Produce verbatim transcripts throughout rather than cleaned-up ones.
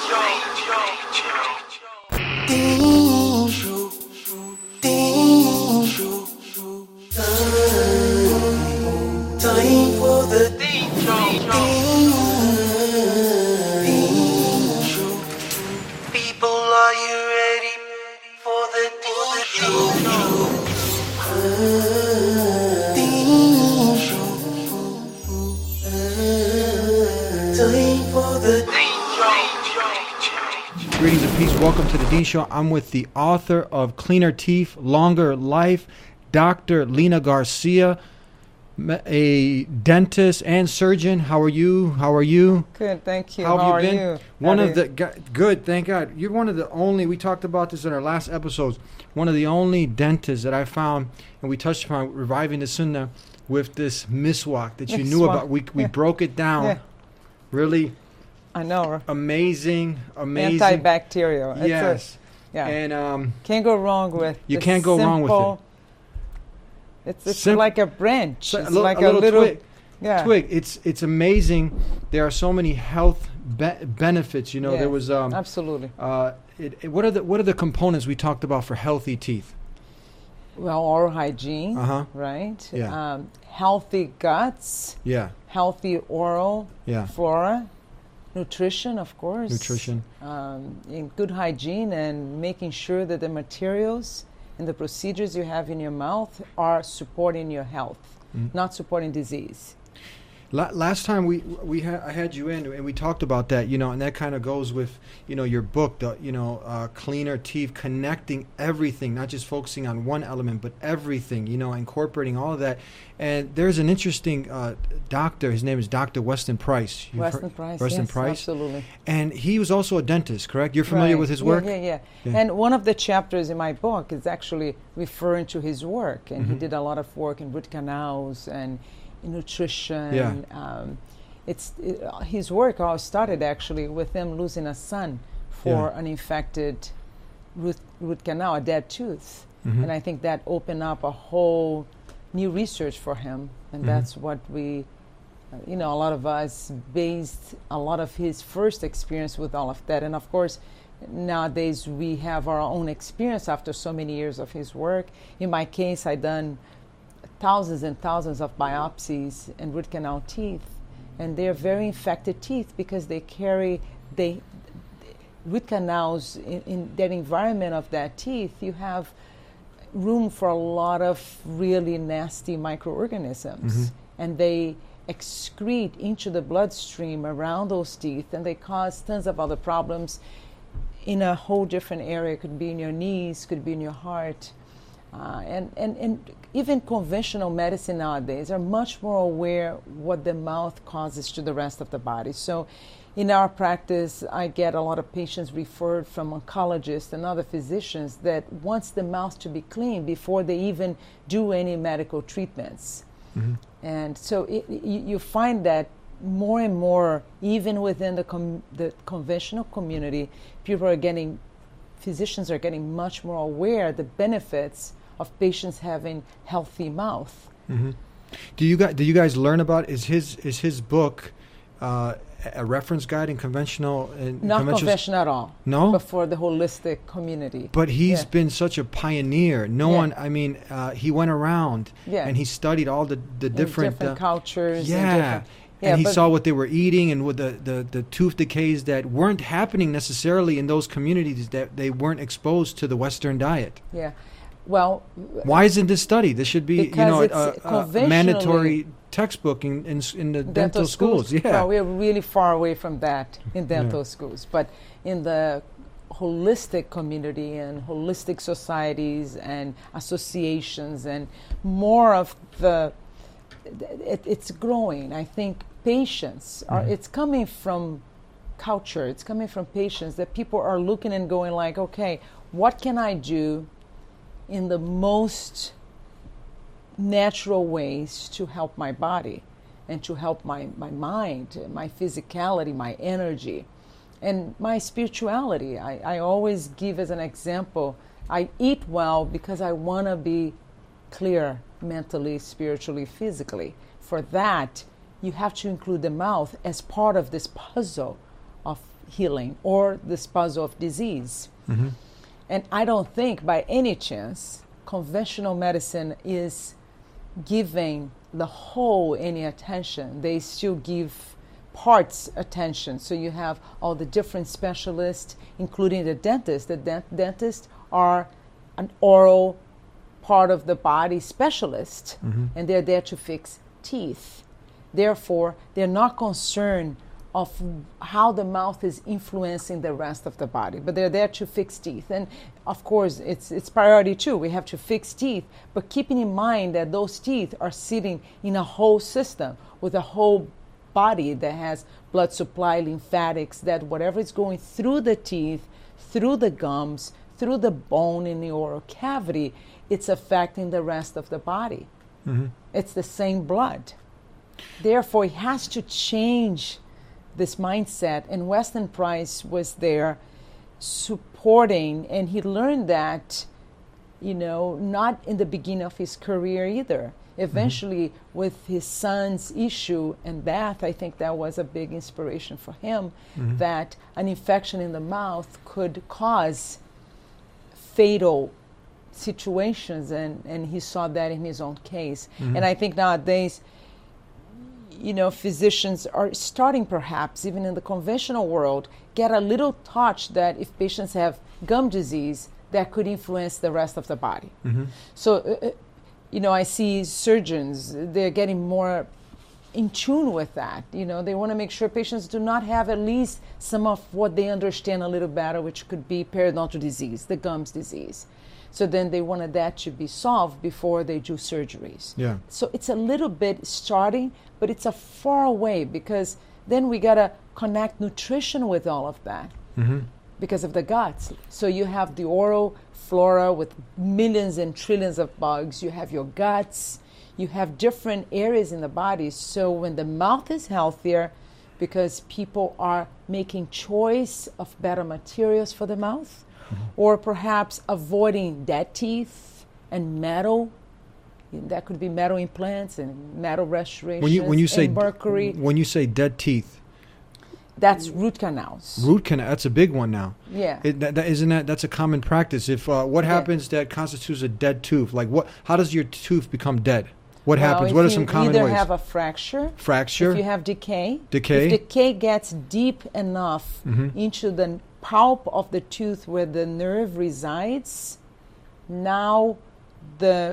Time for the people, are you ready for the time for the Greetings and peace. Welcome to the Dean Show. I'm with the author of Cleaner Teeth, Longer Life, Doctor Lina Garcia, a dentist and surgeon. How are you? How are you? Good, thank you. How have How you are been? you? One How of the gu- good, thank God. You're one of the only. We talked about this in our last episodes. One of the only dentists that I found, and we touched upon reviving the sunnah with this miswak that you knew Miswak, about. We we yeah. broke it down. Yeah. Really I know. amazing, amazing. Antibacterial. It's a- Yes. yeah. And um, Can't go wrong with. You the can't go wrong with it. simple- It's, it's Sim- like a branch. so- a It's little- like a little twig. Yeah. twig. It's it's amazing. There are so many health be- benefits. You know, Yeah, there was um, Absolutely. uh, it, it- what are the what are the components we talked about for healthy teeth? Well, oral hygiene, Uh-huh. right? Yeah. Um, healthy guts, Yeah, healthy oral yeah. flora, nutrition, of course. Nutrition. Um, in good hygiene and making sure that the materials and the procedures you have in your mouth are supporting your health, Mm. not supporting disease. La- last time we we ha- I had you in and we talked about that, you know, and that kind of goes with, you know, your book, the you know, uh, Cleaner Teeth, connecting everything, not just focusing on one element, but everything, you know, incorporating all of that. And there's an interesting uh, doctor. His name is Doctor Weston Price. You've Weston heard- Price, Weston yes, Price. absolutely. And he was also a dentist, correct? You're familiar Right. with his Yeah, work? Yeah, yeah, Yeah. And one of the chapters in my book is actually referring to his work, and he Mhm. did a lot of work in root canals and in nutrition. Yeah. Um, it's it, uh, his work all started actually with him losing a son for Yeah. an infected root root canal, a dead tooth, Mhm. and I think that opened up a whole new research for him, and Mhm. that's what we. Uh, You know, a lot of us based a lot of his first experience with all of that. And of course, nowadays we have our own experience after so many years of his work. In my case, I done thousands and thousands of biopsies and root canal teeth. And they're very infected teeth because they carry, they, root canals in, in that environment of that teeth, you have room for a lot of really nasty microorganisms. Mhm. And they excrete into the bloodstream around those teeth, and they cause tons of other problems in a whole different area. It could be in your knees, could be in your heart. Uh, and, and, and even conventional medicine nowadays are much more aware what the mouth causes to the rest of the body. So in our practice, I get a lot of patients referred from oncologists and other physicians that wants the mouth to be clean before they even do any medical treatments. Mhm. And so it, you, you find that more and more, even within the, com- the conventional community, people are getting, physicians are getting much more aware of the benefits of patients having healthy mouth. Mhm. Do you guys do you guys learn about is his is his book uh, a reference guide in conventional in Not conventional conventional at all, No? but for the holistic community. But he's Yeah. been such a pioneer. No Yeah. one, I mean, uh, he went around Yeah. and he studied all the, the In different, different uh, cultures. yeah. And, different, yeah, and he but- saw what they were eating and with the, the, the tooth decays that weren't happening necessarily in those communities that they weren't exposed to the Western diet. Yeah. Well, Why isn't this studied? This should be, you Because know, it's a, a, a conventionally- mandatory textbook in, in, s- in the dental, schools. Yeah. Well, we're really far away from that in dental Yeah. schools. But in the holistic community and holistic societies and associations and more of the, it, it's growing. I think patients are, Mhm. it's coming from culture. It's coming from patients that people are looking and going like, okay, what can I do in the most natural ways to help my body and to help my, my mind, my physicality, my energy, and my spirituality. I, I always give as an example, I eat well because I want to be clear mentally, spiritually, physically. For that, you have to include the mouth as part of this puzzle of healing or this puzzle of disease. Mm-hmm. And I don't think by any chance conventional medicine is giving the whole any attention. They still give parts attention. So you have all the different specialists, including the dentist. The dent- dentists are an oral part of the body specialist, Mm-hmm. and they're there to fix teeth. Therefore, they're not concerned of how the mouth is influencing the rest of the body, but they're there to fix teeth. And of course, it's it's priority too. We have to fix teeth, but keeping in mind that those teeth are sitting in a whole system with a whole body that has blood supply, lymphatics, that whatever is going through the teeth, through the gums, through the bone in the oral cavity, it's affecting the rest of the body. Mm-hmm. It's the same blood. Therefore, it has to change this mindset. And Weston Price was there supporting, and he learned that, you know, not in the beginning of his career either. Eventually, mm-hmm. with his son's issue and death, I think that was a big inspiration for him, mm-hmm. that an infection in the mouth could cause fatal situations, and, and he saw that in his own case. Mm-hmm. And I think nowadays, you know, physicians are starting, perhaps, even in the conventional world, get a little touch that if patients have gum disease, that could influence the rest of the body. Mm-hmm. So, uh, you know, I see surgeons, they're getting more in tune with that. You know, they want to make sure patients do not have at least some of what they understand a little better, which could be periodontal disease, the gums disease. So then they wanted that to be solved before they do surgeries. Yeah. So it's a little bit starting, but it's a far away, because then we got to connect nutrition with all of that, mm-hmm. because of the guts. So you have the oral flora with millions and trillions of bugs. You have your guts. You have different areas in the body. So when the mouth is healthier, because people are making choice of better materials for the mouth, mm-hmm. or perhaps avoiding dead teeth and metal. That could be metal implants and metal restorations. When you when you say and mercury, when you say dead teeth, that's root canals. root canal. That's a big one now. Yeah. It, that, that, isn't that that's a common practice? If uh, what Yeah. happens that constitutes a dead tooth? Like what? How does your tooth become dead? What Well, happens? if What are you some common either ways? have a fracture, Fracture. if you have decay, Decay. if decay gets deep enough Mhm. into the pulp of the tooth where the nerve resides, now the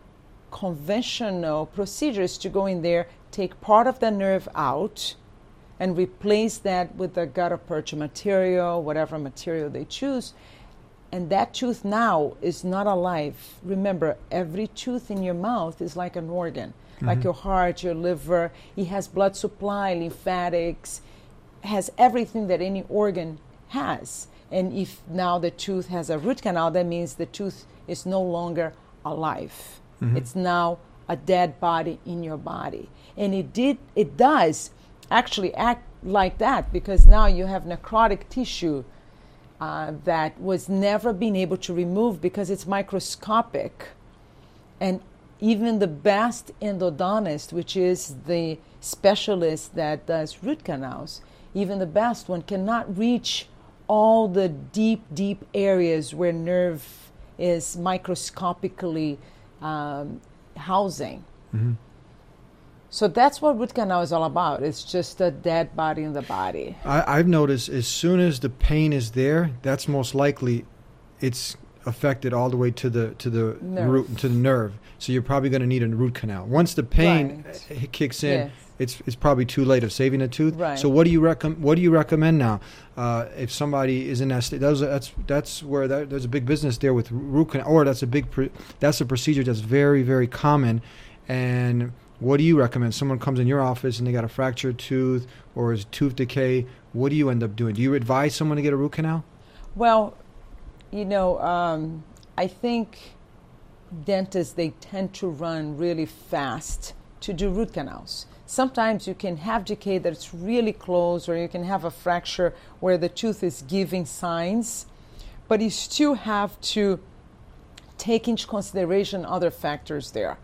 conventional procedure is to go in there, take part of the nerve out, and replace that with the gutta-percha material, whatever material they choose. And that tooth now is not alive. Remember, every tooth in your mouth is like an organ, Mm-hmm. like your heart, your liver. It has blood supply, lymphatics, has everything that any organ has. And if now the tooth has a root canal, that means the tooth is no longer alive. Mhm. It's now a dead body in your body. And it did it does actually act like that, because now you have necrotic tissue uh, that was never been able to remove because it's microscopic. And even the best endodontist, which is the specialist that does root canals, even the best one cannot reach all the deep, deep areas where nerve is microscopically um, housing. Mhm. So that's what root canal is all about. It's just a dead body in the body. I, I've noticed as soon as the pain is there, that's most likely it's affected all the way to the to the Nerve. root to the nerve. So you're probably going to need a root canal. Once the pain Right. uh, kicks in, Yes. it's it's probably too late of saving a tooth. Right. So what do you recommend? What do you recommend now? Uh, if somebody is in that state, that's that's that's where that, there's a big business there with root canal, or that's a big pr- that's a procedure that's very very common. And what do you recommend? Someone comes in your office and they got a fractured tooth or is tooth decay. What do you end up doing? Do you advise someone to get a root canal? Well, you know, um, I think dentists, they tend to run really fast to do root canals. Sometimes you can have decay that's really close, or you can have a fracture where the tooth is giving signs, but you still have to take into consideration other factors there.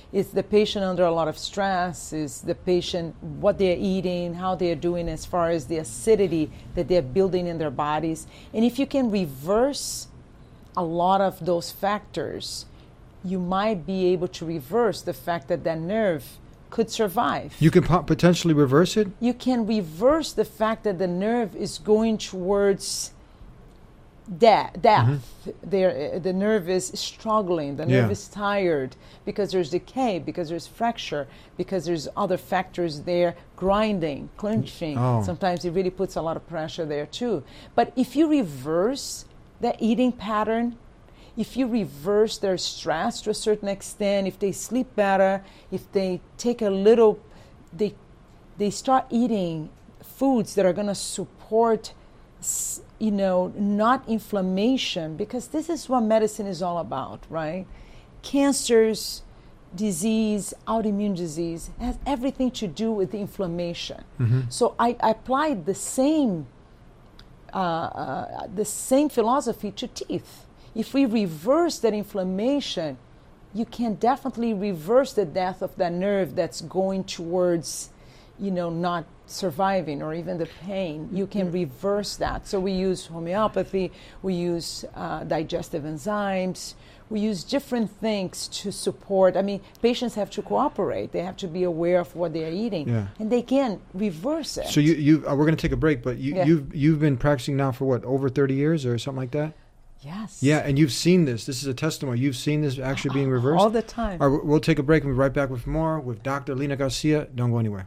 Is the patient under a lot of stress? Is the patient what they're eating, how they're doing as far as the acidity that they're building in their bodies? And if you can reverse a lot of those factors, you might be able to reverse the fact that that nerve could survive. You can po- potentially reverse it? You can reverse the fact that the nerve is going towards de- death. Mm-hmm. There, the nerve is struggling. The nerve Yeah. is tired because there's decay, because there's fracture, because there's other factors there, grinding, clenching. Oh. Sometimes it really puts a lot of pressure there too. But if you reverse that eating pattern, if you reverse their stress to a certain extent, if they sleep better, if they take a little, they they start eating foods that are going to support, you know, not inflammation, because this is what medicine is all about, right? Cancers, disease, autoimmune disease has everything to do with the inflammation. Mm-hmm. So I, I applied the same uh, uh, the same philosophy to teeth. If we reverse that inflammation, you can definitely reverse the death of that nerve that's going towards, you know, not surviving, or even the pain. You can reverse that. So we use homeopathy, we use uh, digestive enzymes, we use different things to support. I mean, patients have to cooperate. They have to be aware of what they are eating, Yeah. and they can reverse it. So you, you uh, we're going to take a break, but you, Yeah. you've you've been practicing now for what, over thirty years or something like that? Yes. Yeah, and you've seen this. This is a testimony. You've seen this actually being reversed? All the time. All right, we'll take a break and we'll be right back with more with Doctor Lina Garcia. Don't go anywhere.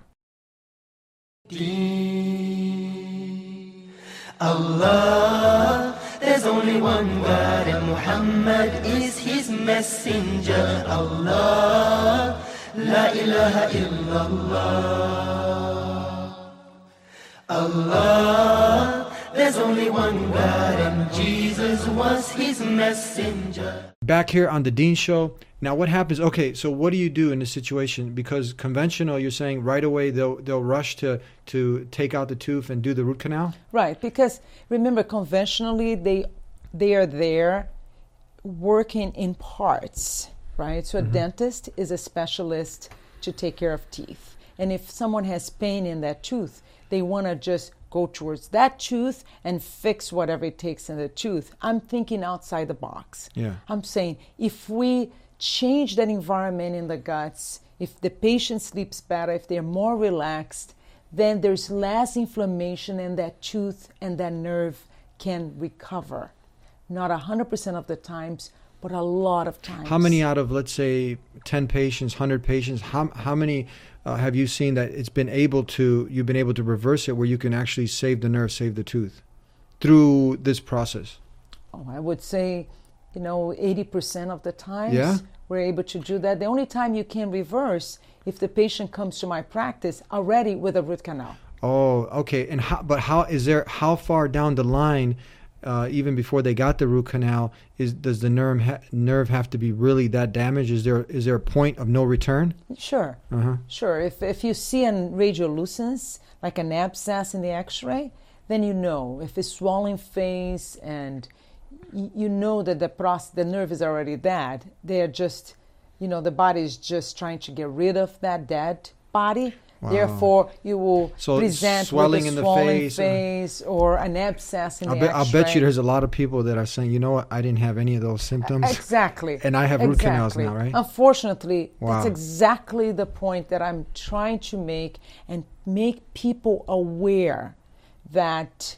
Allah, there's only one God and Muhammad is his messenger. Allah, la ilaha illallah. Allah, there's only one God and Jesus was his messenger. Back here on the Dean Show. Now, what happens? Okay, so what do you do in this situation? Because conventional, you're saying right away they'll they'll rush to to take out the tooth and do the root canal. Right, because remember, conventionally they they are there working in parts, right? So a Mm-hmm. dentist is a specialist to take care of teeth, and if someone has pain in that tooth, they want to just go towards that tooth and fix whatever it takes in the tooth. I'm thinking outside the box. Yeah. I'm saying if we change that environment in the guts, if the patient sleeps better, if they're more relaxed, then there's less inflammation and that tooth and that nerve can recover. Not one hundred percent of the times, but a lot of times. How many out of, let's say, ten patients, one hundred patients, how how many uh, have you seen that it's been able to, you've been able to reverse it where you can actually save the nerve, save the tooth through this process? Oh, I would say, you know, eighty percent of the times Yeah? we're able to do that. The only time you can reverse if the patient comes to my practice already with a root canal. Oh, okay. And how, but how is there, how far down the line, uh, even before they got the root canal, is does the nerve ha- nerve have to be really that damaged? Is there is there a point of no return? Sure, Uh-huh. sure. If if you see an radiolucence, like an abscess in the X-ray, then you know. If it's swollen face and y- you know that the pros- the nerve is already dead, they're just, you know, the body is just trying to get rid of that dead body. Wow. Therefore, you will So present swelling with a in the swollen face, face, uh, or an abscess in I'll the bet, X-ray. I'll bet you there's a lot of people that are saying, you know what, I didn't have any of those symptoms. Exactly. And I have root canals Exactly. now, right? Unfortunately, Wow. that's exactly the point that I'm trying to make, and make people aware that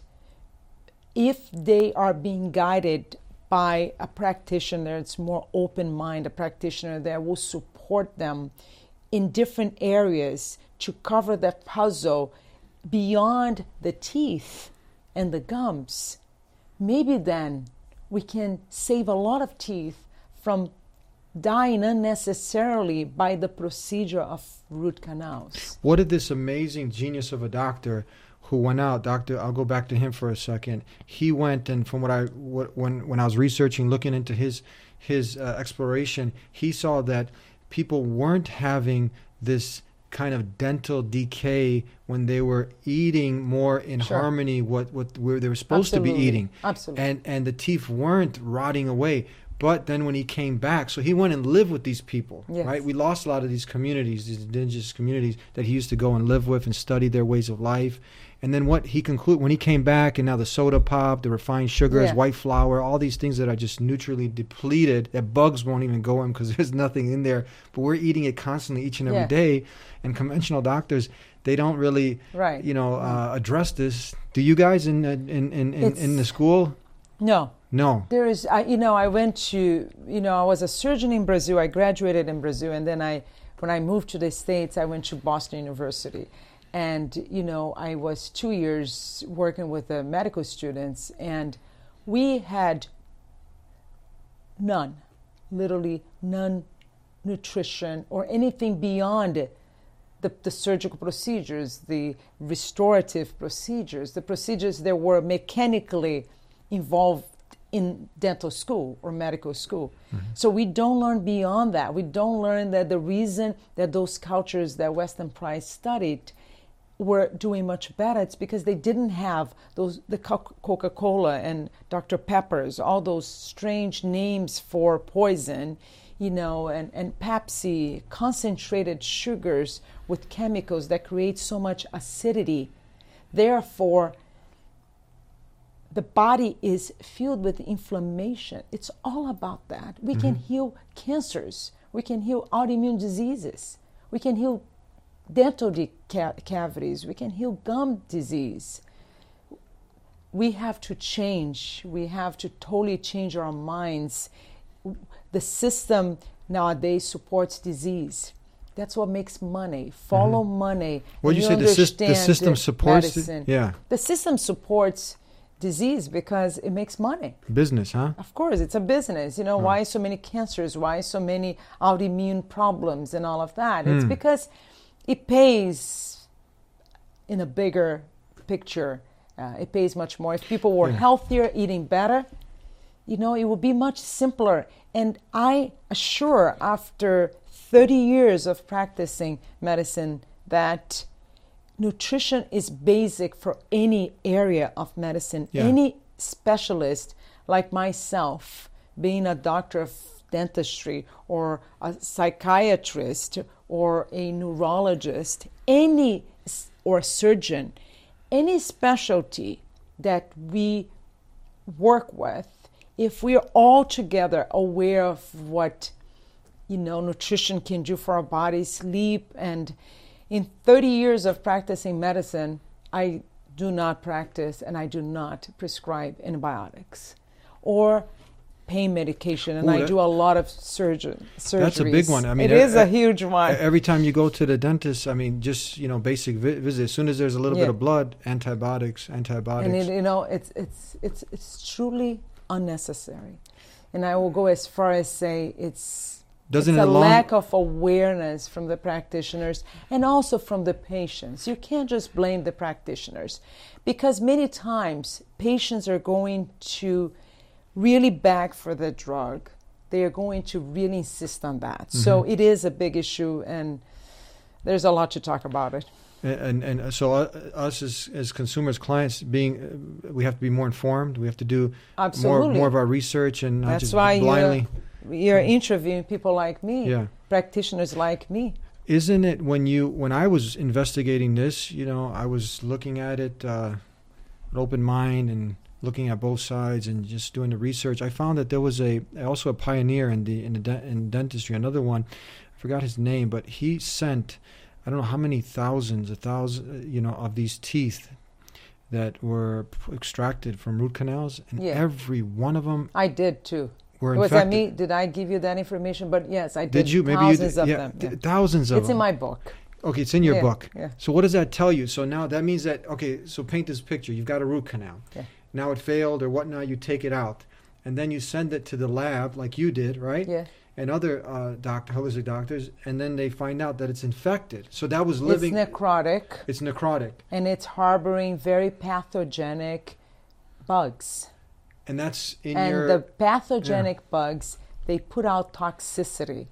if they are being guided by a practitioner that's more open-minded, a practitioner that will support them in different areas to cover that puzzle beyond the teeth and the gums, maybe then we can save a lot of teeth from dying unnecessarily by the procedure of root canals. What did this amazing genius of a doctor who went out, doctor, I'll go back to him for a second. He went, and from what I, what, when when I was researching, looking into his his uh, exploration, he saw that people weren't having this kind of dental decay when they were eating more in Sure. harmony what what where they were supposed to be Absolutely. eating. Absolutely. And and the teeth weren't rotting away. But then when he came back, so he went and lived with these people, Yes. right? We lost a lot of these communities, these indigenous communities that he used to go and live with and study their ways of life. And then what he concluded, when he came back, and now the soda pop, the refined sugars, Yeah. white flour, all these things that are just nutritionally depleted, that bugs won't even go in because there's nothing in there. But we're eating it constantly each and every Yeah. day. And conventional doctors, they don't really, Right. you know, uh, address this. Do you guys in uh, in in, in, in It's- the school? No. No. There is, I, you know, I went to, you know, I was a surgeon in Brazil. I graduated in Brazil, and then I, when I moved to the States, I went to Boston University, and you know, I was two years working with the medical students, and we had none, literally none, nutrition or anything beyond the, the surgical procedures, the restorative procedures, the procedures that were mechanically involved in dental school or medical school. Mm-hmm. So we don't learn beyond that. We don't learn that the reason that those cultures that Weston Price studied were doing much better, it's because they didn't have those the Coca-Cola and Doctor Pepper's, all those strange names for poison, you know, and, and Pepsi, concentrated sugars with chemicals that create so much acidity. Therefore, the body is filled with inflammation. It's all about that. We mm-hmm. can heal cancers. We can heal autoimmune diseases. We can heal dental de- ca- cavities. We can heal gum disease. We have to change. We have to totally change our minds. The system nowadays supports disease. That's what makes money. Follow mm-hmm. money. Well, you, you said the, syst- the system supports medicine. It? Yeah. The system supports disease because it makes money. Business, huh? Of course, it's a business. You know, mm. why so many cancers? Why so many autoimmune problems and all of that? Mm. It's because it pays in a bigger picture. Uh, it pays much more. If people were yeah. healthier, eating better, you know, it would be much simpler. And I assure, after thirty years of practicing medicine, that nutrition is basic for any area of medicine. Yeah. Any specialist like myself, being a doctor of dentistry or a psychiatrist or a neurologist, any or a surgeon, any specialty that we work with, if we are all together aware of what, you know, nutrition can do for our bodies, sleep, and in thirty years of practicing medicine, I do not practice and I do not prescribe antibiotics or pain medication, and Ooh, that, I do a lot of surgery. Surgeries. That's a big one. I mean, it is a huge one. Every time you go to the dentist, I mean, just you know, basic vi- visit. As soon as there's a little yeah. bit of blood, antibiotics, antibiotics. And it, you know, it's it's it's it's truly unnecessary. And I will go as far as say it's. Doesn't it's it a long- lack of awareness from the practitioners and also from the patients. You can't just blame the practitioners, because many times patients are going to really beg for the drug. They are going to really insist on that. Mm-hmm. So it is a big issue, and there's a lot to talk about it. And and, and so uh, us as as consumers, clients, being uh, we have to be more informed. We have to do Absolutely. more more of our research and not That's just why blindly. You're, you're interviewing people like me, yeah. practitioners like me. Isn't it when you when I was investigating this, you know, I was looking at it uh, with open mind and looking at both sides and just doing the research. I found that there was a also a pioneer in the in the de- in dentistry. Another one, I forgot his name, but he sent I don't know how many thousands, a thousand, you know, of these teeth that were extracted from root canals, and yeah. every one of them. I did too. Were Was infected. that me? Did I give you that information? But yes, I did. Did you? Maybe thousands you did. of Yeah, them. th- Yeah. thousands of it's them. It's in my book. Okay, it's in your yeah, book. Yeah. So what does that tell you? So now that means that, okay, so paint this picture. You've got a root canal. Yeah. Now it failed or whatnot, you take it out. And then you send it to the lab like you did, right? Yeah. And other uh, doctor, holistic doctors, and then they find out that it's infected. So that was living... It's necrotic. It's necrotic. And it's harboring very pathogenic bugs. And that's in and your... And the pathogenic yeah. bugs, they put out toxicity.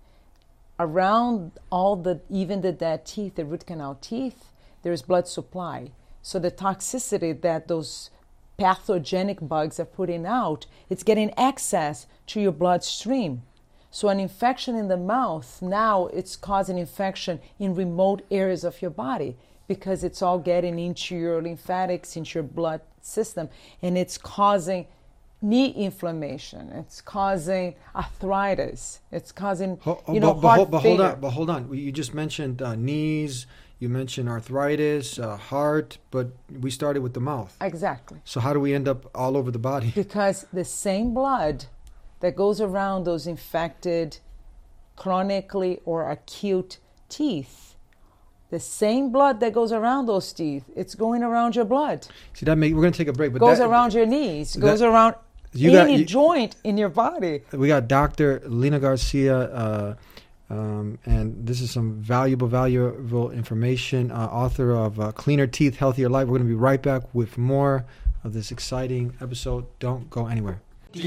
Around all the, even the dead teeth, the root canal teeth, there's blood supply. So the toxicity that those pathogenic bugs are putting out, it's getting access to your bloodstream. So an infection in the mouth, now it's causing infection in remote areas of your body because it's all getting into your lymphatics, into your blood system, and it's causing knee inflammation. It's causing arthritis. It's causing, Ho- you know, but, but, heart hold- but failure. hold on, but hold on. You just mentioned uh, knees. You mentioned arthritis, uh, heart, but we started with the mouth. Exactly. So how do we end up all over the body? Because the same blood that goes around those infected, chronically or acute teeth, the same blood that goes around those teeth, it's going around your blood. See that? Make, we're going to take a break, but Goes that, around your knees, goes that- around you got- any you- joint in your body. we got Doctor Lina Garcia, uh, um, and this is some valuable, valuable information. Uh, author of uh, Cleaner Teeth, Healthier Life. We're going to be right back with more of this exciting episode. Don't go anywhere.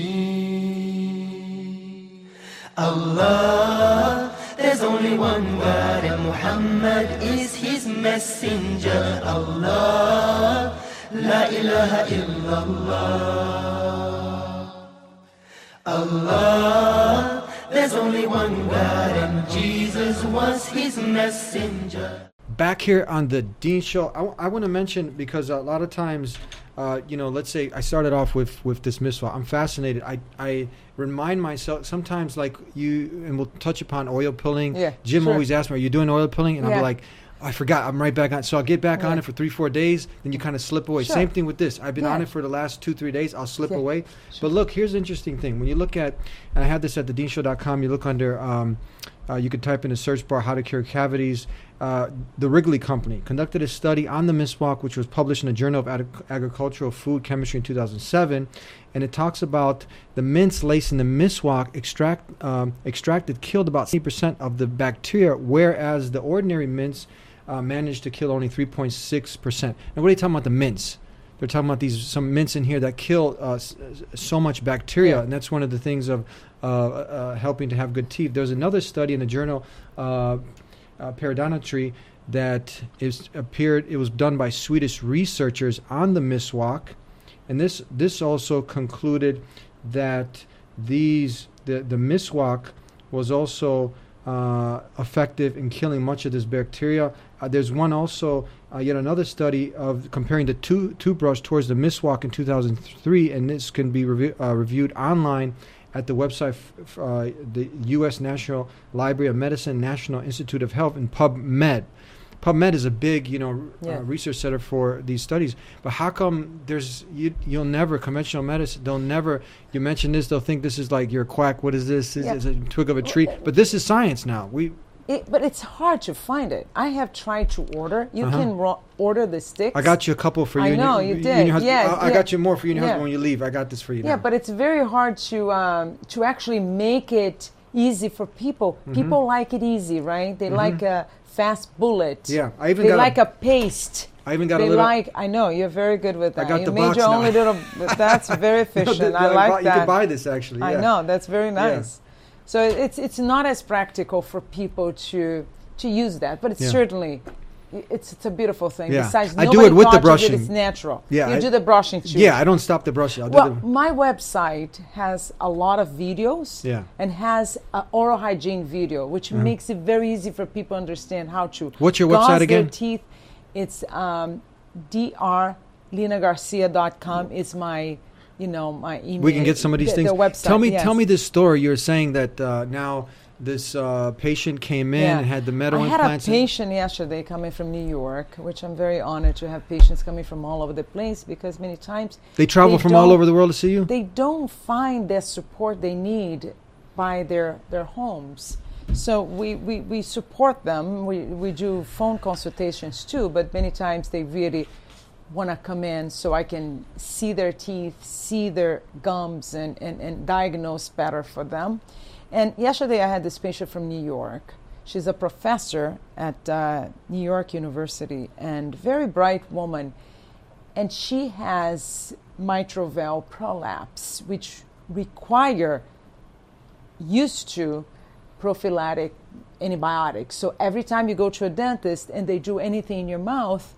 Allah, there's only one God and Muhammad is his messenger. Allah, la ilaha illallah. Allah, there's only one God and Jesus was his messenger. Back here on the Dean Show, I, w- I want to mention, because a lot of times, uh, you know, let's say I started off with, with this miswak. I'm fascinated. I, I remind myself sometimes, like you, and we'll touch upon oil pulling. Yeah, Jim sure. always asks me, are you doing oil pulling? And I'll Yeah. be like, I forgot. I'm right back on. So I'll get back on Yeah. it for three, four days. Then you kind of slip away. Sure. Same thing with this. I've been Yeah. on it for the last two, three days. I'll slip Yeah. away. Sure. But look, here's the interesting thing. When you look at, and I had this at the dean show dot com, you look under, um, uh, you could type in the search bar, how to cure cavities. Uh, the Wrigley Company conducted a study on the miswak, which was published in the Journal of Ag- Agricultural Food Chemistry in two thousand seven. And it talks about the mints laced in the miswak extract, um, extracted killed about seventy percent of the bacteria, whereas the ordinary mints uh, managed to kill only three point six percent. Now, what are you talking about the mints? They're talking about these some mints in here that kill uh, s- so much bacteria, Yeah. and that's one of the things of uh, uh, helping to have good teeth. There's another study in the journal uh, uh, Periodontry that is appeared. It was done by Swedish researchers on the miswak, and this this also concluded that these the the miswak was also uh, effective in killing much of this bacteria. Uh, there's one also, uh, yet another study of comparing the two, toothbrush towards the miswak in two thousand three, and this can be revi- uh, reviewed online at the website, f- f- uh, the U S National Library of Medicine, National Institute of Health, and PubMed. PubMed is a big, you know, Yeah. uh, research center for these studies. But how come there's you? You'll never conventional medicine. They'll never. You mention this, they'll think this is like you're a quack. What is this? This Yeah. is a twig of a tree. But this is science now. We. It, but it's hard to find it. I have tried to order. You Uh-huh. can ro- order the sticks. I got you a couple for you. I and your- know, you and did. your husband. Yes, I, I yeah. got you more for you and your Yeah. husband when you leave. I got this for you. Yeah, now. but it's very hard to um, to actually make it easy for people. Mm-hmm. People like it easy, right? They like a fast bullet. Yeah, I even they got a- like a, paste. I even got they a little. like. I know you're very good with that. got you the made box your now. only little. That's very No, efficient. th- I th- like buy- that. You can buy this actually. I yeah. know that's very Yeah. nice. So it's it's not as practical for people to to use that, but it's Yeah. certainly it's it's a beautiful thing. Yeah. Besides, I do nobody it with the taught you that brushing. It's natural. Yeah, you I- do the brushing too. Yeah, I don't stop the brushing. I'll do Well, the, my website has a lot of videos Yeah. and has an oral hygiene video, which Uh-huh. makes it very easy for people to understand how to. What's your gauze website their again? teeth. It's um, d r lina garcia dot com is my, you know, my email. we can get some of these the, things. The website. Tell me, yes. tell me this story. You're saying that uh, now this uh, patient came in Yeah. and had the metal I had implants. a patient yesterday coming from New York, which I'm very honored to have patients coming from all over the place because many times they travel they from all don't- over the world to see you. they don't find the support they need by their their homes. So we, we, we support them. We, we do phone consultations too, but many times they really want to come in so I can see their teeth, see their gums, and, and, and diagnose better for them. And yesterday I had this patient from New York. She's a professor at uh, New York University and very bright woman. And she has mitral valve prolapse, which require, used to, prophylactic antibiotics. So every time you go to a dentist and they do anything in your mouth,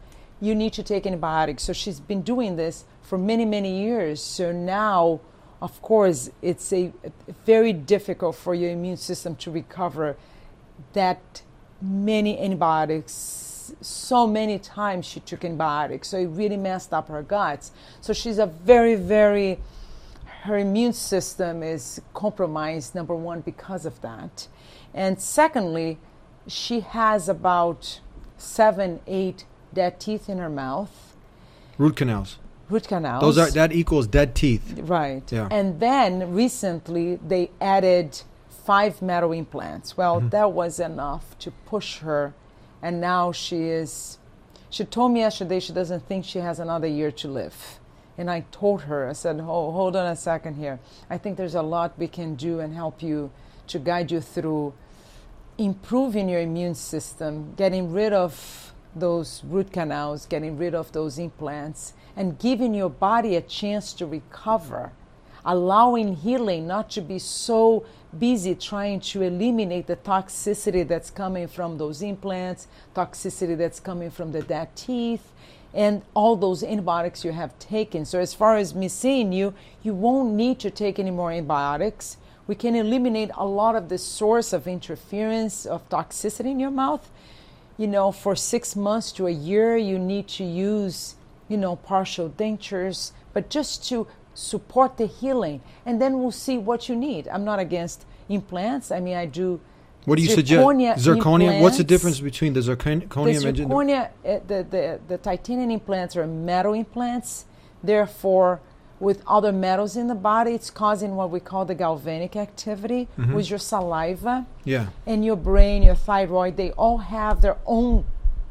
you need to take antibiotics. So she's been doing this for many, many years. So now, of course, it's a, a very difficult for your immune system to recover that many antibiotics. So many times she took antibiotics. So it really messed up her guts. So she's a very, very, her immune system is compromised, number one, because of that. And secondly, she has about seven, eight dead teeth in her mouth. Root canals. Root canals. Those are that equals dead teeth. Right. Yeah. And then recently they added five metal implants. Well, mm-hmm. that was enough to push her, and now she is. She told me yesterday she doesn't think she has another year to live. And I told her, I said, oh, hold on a second here. I think there's a lot we can do and help you to guide you through improving your immune system, getting rid of those root canals, getting rid of those implants, and giving your body a chance to recover, allowing healing, not to be so busy trying to eliminate the toxicity that's coming from those implants, toxicity that's coming from the dead teeth, and all those antibiotics you have taken. So as far as me seeing you, you won't need to take any more antibiotics. We can eliminate a lot of the source of interference of toxicity in your mouth. You know, for six months to a year, you need to use, you know, partial dentures, but just to support the healing. And then we'll see what you need. I'm not against implants. I mean, I do What do you zirconia suggest? Zirconia? implants. What's the difference between the zirconium The and zirconia, uh, the, the, the titanium implants are metal implants. Therefore, with other metals in the body, it's causing what we call the galvanic activity, mm-hmm. with your saliva yeah. and your brain, your thyroid. They all have their own,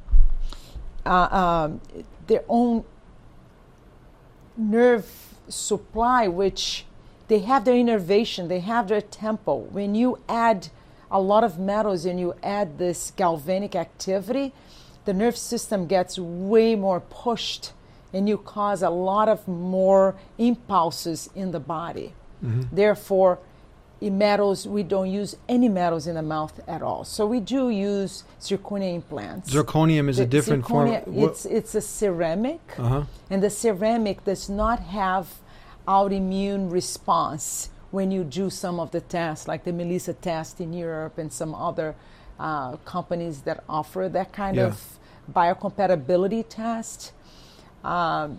uh, um, their own nerve supply, which they have their innervation, they have their tempo. When you add a lot of metals and you add this galvanic activity, the nerve system gets way more pushed, and you cause a lot of more impulses in the body. Mm-hmm. Therefore, in metals, we don't use any metals in the mouth at all. So we do use zirconia implants. Zirconium is the a different zirconia, form. It's, it's a ceramic, uh-huh. and the ceramic does not have autoimmune response when you do some of the tests, like the Melissa test in Europe and some other uh, companies that offer that kind yeah. of biocompatibility test. Um,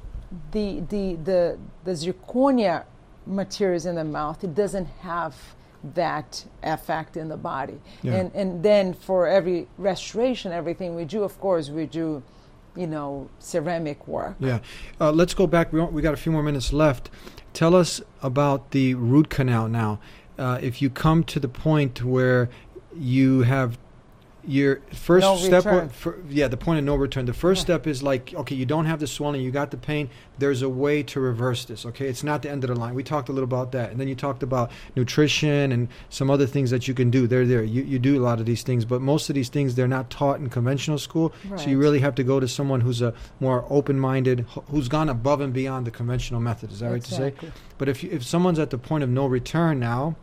the, the, the, the zirconia materials in the mouth, it doesn't have that effect in the body. Yeah. And, and then for every restoration, everything we do, of course, we do, you know, ceramic work. Yeah. Uh, let's go back. We, we got a few more minutes left. Tell us about the root canal now. Uh, if you come to the point where you have your first no step, return. For, yeah, the point of no return. The first Yeah. step is like, okay, you don't have the swelling, you got the pain. There's a way to reverse this, okay? It's not the end of the line. We talked a little about that. And then you talked about nutrition and some other things that you can do. They're there. You, you do a lot of these things, but most of these things, they're not taught in conventional school. Right. So you really have to go to someone who's a more open-minded, who's gone above and beyond the conventional method. Is that Exactly. right to say? But if, you, if someone's at the point of no return now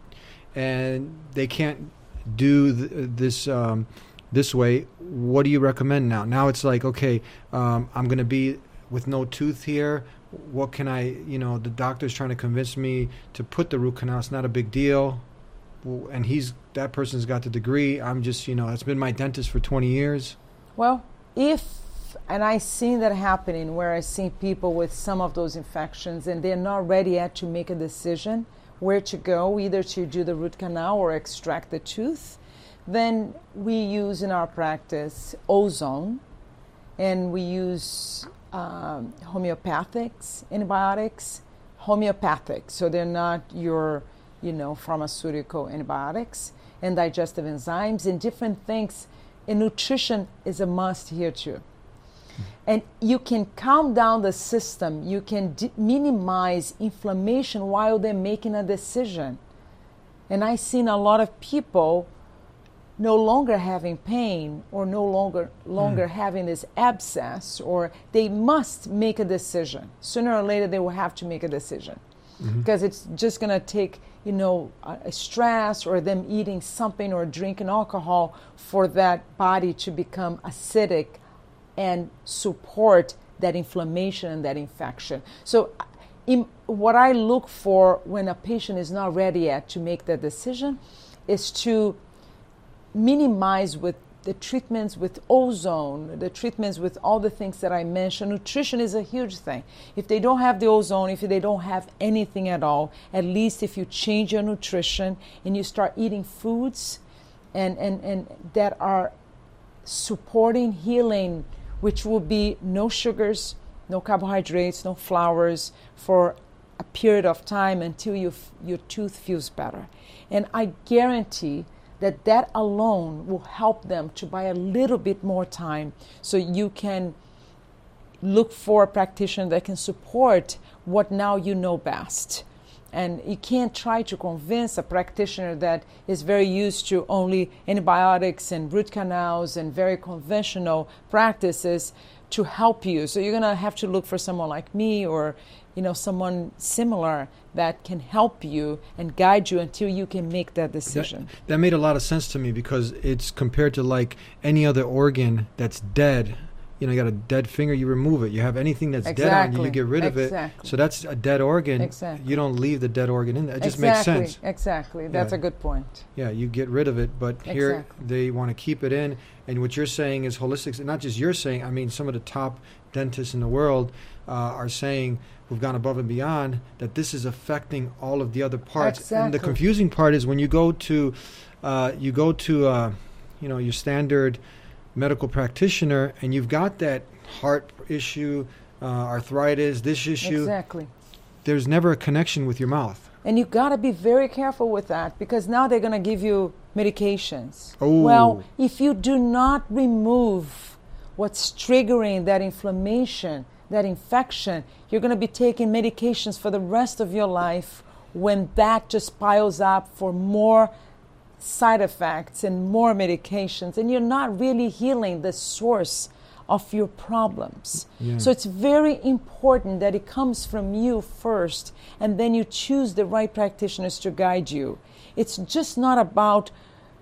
and they can't do th- this... Um, this way, what do you recommend now? Now it's like, okay, um, I'm going to be with no tooth here. What can I, you know, the doctor's trying to convince me to put the root canal. It's not a big deal. And he's, that person's got the degree. I'm just, you know, it's been my dentist for twenty years. Well, if, and I've seen that happening where I've seen people with some of those infections and they're not ready yet to make a decision where to go, either to do the root canal or extract the tooth. Then we use in our practice ozone, and we use um, homeopathics, antibiotics, homeopathic, so they're not your, you know, pharmaceutical antibiotics, and digestive enzymes and different things. And nutrition is a must here too. And you can calm down the system. You can d- minimize inflammation while they're making a decision. And I've seen a lot of people no longer having pain or no longer longer mm. having this abscess, or they must make a decision. Sooner or later, they will have to make a decision mm-hmm. because it's just going to take, you know, a, a stress or them eating something or drinking alcohol for that body to become acidic and support that inflammation and that infection. So in, what I look for when a patient is not ready yet to make that decision is to minimize with the treatments with ozone, the treatments with all the things that I mentioned. Nutrition is a huge thing. If they don't have the ozone, if they don't have anything at all, at least if you change your nutrition and you start eating foods and, and, and that are supporting healing, which will be no sugars, no carbohydrates, no flours for a period of time until you f- your tooth feels better. And I guarantee that that alone will help them to buy a little bit more time so you can look for a practitioner that can support what now you know best. And you can't try to convince a practitioner that is very used to only antibiotics and root canals and very conventional practices to help you. So you're going to have to look for someone like me or, you know, someone similar that can help you and guide you until you can make that decision. That, that made a lot of sense to me because it's compared to like any other organ that's dead. You know, you got a dead finger, you remove it. You have anything that's Exactly. dead on you, you get rid of Exactly. it. So that's a dead organ. Exactly. You don't leave the dead organ in there. It just exactly. makes sense. Exactly. That's Yeah. a good point. Yeah, you get rid of it, but here Exactly. they want to keep it in. And what you're saying is holistic. And not just you're saying, I mean, some of the top dentists in the world uh, are saying, who've gone above and beyond, that this is affecting all of the other parts. And the Exactly. confusing part is when you go to, uh, you go to, uh, you know, your standard medical practitioner, and you've got that heart issue, uh, arthritis, this issue. Exactly. There's never a connection with your mouth. And you got to be very careful with that because now they're going to give you medications. Oh. Well, if you do not remove what's triggering that inflammation, that infection, you're going to be taking medications for the rest of your life when that just piles up for more side effects and more medications, and you're not really healing the source of your problems. Yeah. So it's very important that it comes from you first, and then you choose the right practitioners to guide you. It's just not about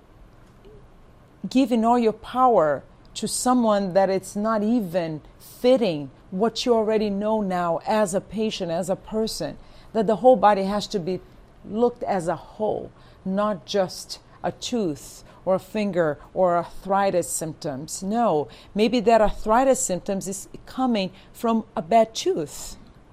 giving all your power to someone that it's not even fitting what you already know now as a patient, as a person, that the whole body has to be looked as a whole, not just a tooth or a finger or arthritis symptoms. No, maybe that arthritis symptoms is coming from a bad tooth.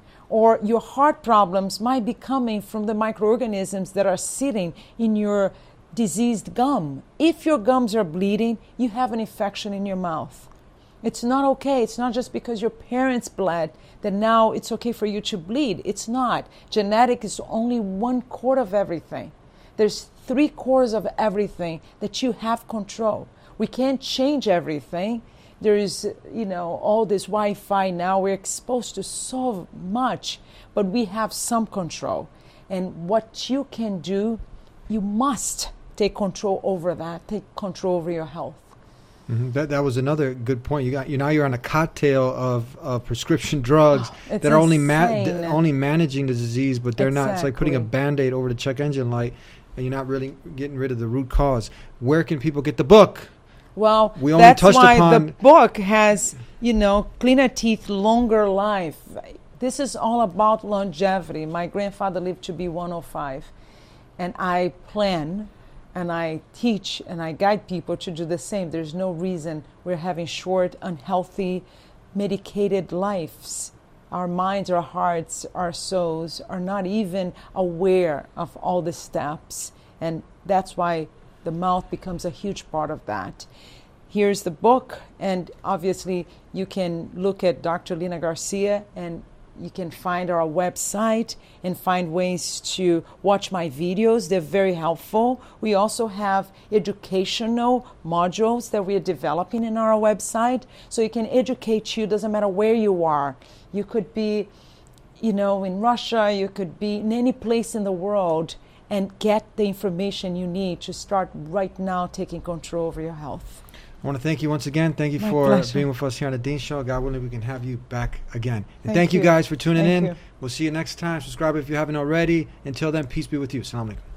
Or your heart problems might be coming from the microorganisms that are sitting in your diseased gum. If your gums are bleeding, you have an infection in your mouth. It's not okay. It's not just because your parents bled that now it's okay for you to bleed. It's not. Genetic is only one quarter of everything. There's three quarters of everything that you have control. We can't change everything. There is, you know, all this Wi-Fi now. We're exposed to so much, but we have some control. And what you can do, you must take control over that. Take control over your health. Mm-hmm. That that was another good point. You got you now you're on a cocktail of, of prescription drugs Oh, that are only ma- insane. d- only managing the disease, but they're not. It's like putting a Exactly. Band-Aid over the check engine light, and you're not really getting rid of the root cause. Where can people get the book? Well, We only that's touched why upon- the book has, you know, Cleaner Teeth, Longer Life. This is all about longevity. My grandfather lived to be one oh five, and I plan and I teach and I guide people to do the same. There's no reason we're having short, unhealthy, medicated lives. Our minds, our hearts, our souls are not even aware of all the steps. And that's why the mouth becomes a huge part of that. Here's the book, and obviously you can look at Doctor Lina Garcia, and you can find our website and find ways to watch my videos. They're very helpful. We also have educational modules that we are developing in our website, so it can educate you. Doesn't matter where you are. You could be, you know, in Russia. You could be in any place in the world and get the information you need to start right now taking control over your health. I want to thank you once again. Thank you My for pleasure. being with us here on the Dean Show. God willing, we can have you back again. And Thank thank you you. guys for tuning Thank in. you. We'll see you next time. Subscribe if you haven't already. Until then, peace be with you. Assalamu alaikum.